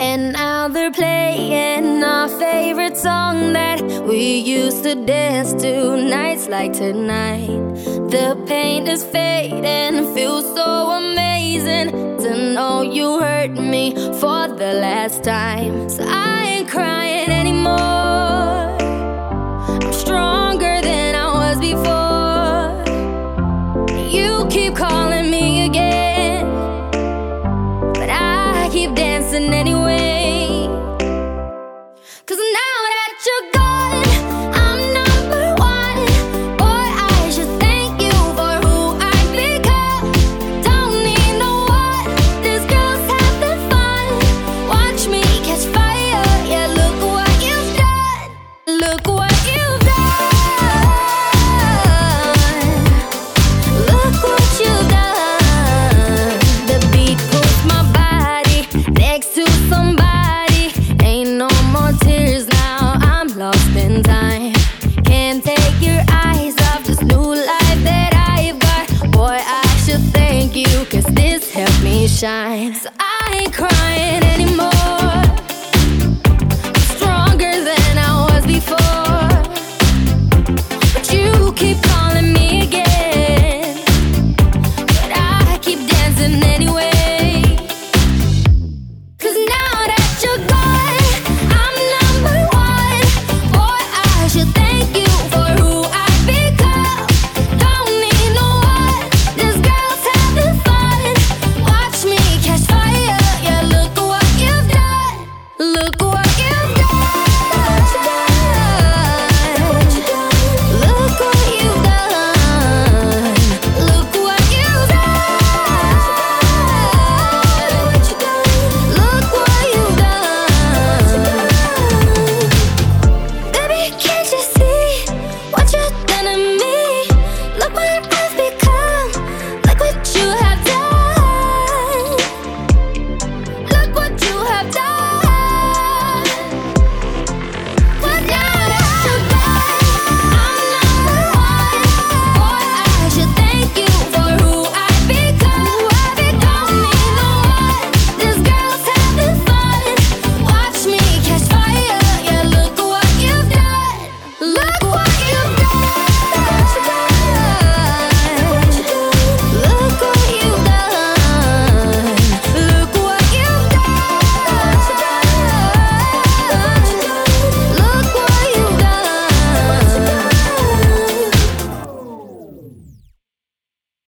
And now they're playing our favorite song that we used to dance to nights like tonight. The pain is fading, feels so amazing to know you hurt me for the last time. So I ain't crying anymore, I'm stronger than I was before. You keep calling me again, but I keep dancing anyway. 'Cause now that you're gone, I'm number one. Boy, I should thank you for who I've become. Don't need no one, this girl's having fun. Watch me catch fire, yeah, look what you've done. Look what you've done. Look what you've done. The beat puts my body next to somebody. Ain't no more tears now, I'm lost in time. Can't take your eyes off this new life that I've got. Boy, I should thank you, 'cause this helped me shine. So I ain't crying